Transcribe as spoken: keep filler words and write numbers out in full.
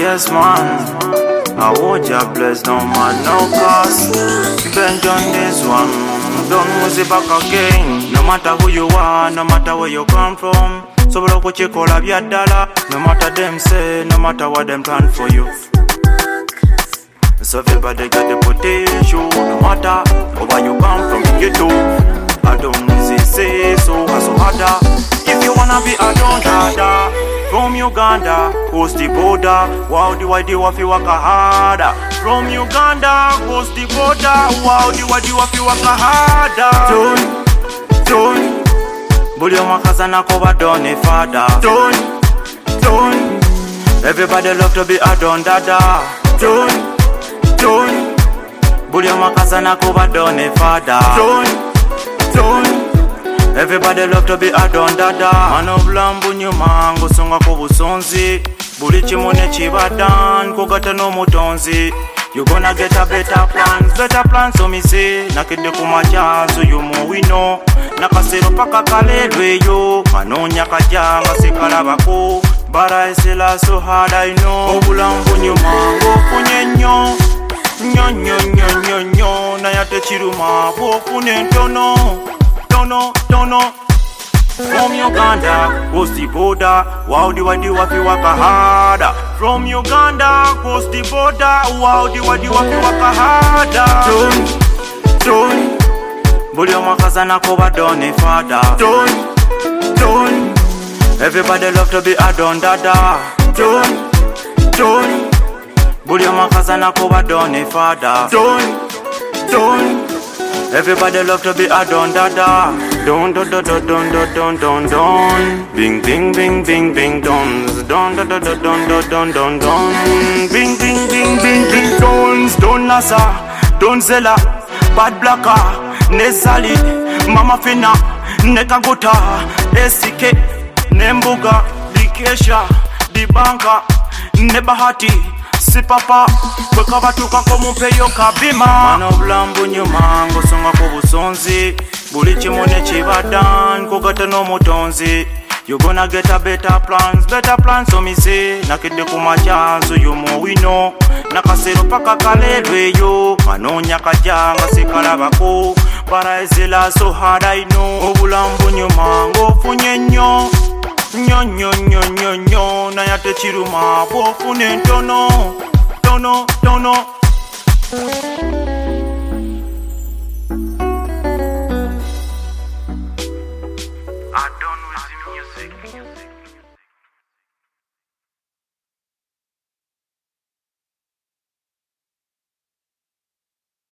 yes man. I want ya bless, no man, no cost. Bend on this one, don't lose it back again. No matter who you are, no matter where you come from. So look what you call a dollar. No matter them say, no matter what them plan for you. So everybody got the potential. No matter where you come from, you do. I don't easy say so, hustle harder. If you wanna be a don't harder. From Uganda, coast the border. Wow, the why the wafi waka harder. From Uganda, coast the border. Wow, the why the wafi waka harder. Don't, don't. Bully makazana koba done father. Don't, don't. Everybody love to be a don dada. Don't, don't. Bully makazana koba done father. Don't, don't. Everybody love to be a don dada. Mano blambu nyuma ngusonga ko busonzi. Buli chimone chibadan kugata no mutonzi. You gonna get a better plans, better plans so me say. Nakide kumacha so you mo we know. Nakasero paka kalelwe yo. Manonya kajanga sekala bako. Bara esela so hard I know. Obulambu nyuma ngofunye nyo. Nyo nyo nyo nyo nyo. Na yate chiruma bofune ntono. Tono, tono. From Uganda, coast the border. Wow, the wadi wafi waka harder. From Uganda, coast the border. Wow, the wadi wafi waka harder. Don't, don't. Bully makazana koba done father. Don't, don't. Everybody love to be a don dada. Don't, don't. Bully makazana koba done father. Don't, don't. Everybody love to be a don dada. Don don don don don don don don. Bing bing bing bing bing dons. Don don don don don don don don. Bing bing bing bing bing dons. Don nasa, don zela, bad blacka, nezali, mama fina, nekagota, S C K, nembuga, dikesha, dibanka, nebahati. Si papa, kweka batuka komumpeyo kabima. Mano blambu nyuma ngosonga ko busonzi. Buli chimone chibadan kugata no mutonzi. You gonna get a better plans, better plans so me say. Nakide kumacha so you mo we know. Nakasero paka kalelwe yo. Manonya kajanga sekala bako. Bara ezela so hard I know. Obulambu nyuma ngofunye nyo. Nyo nyo nyo nyo nyo. Na yate chiruma bofune ntono. Tono, tono.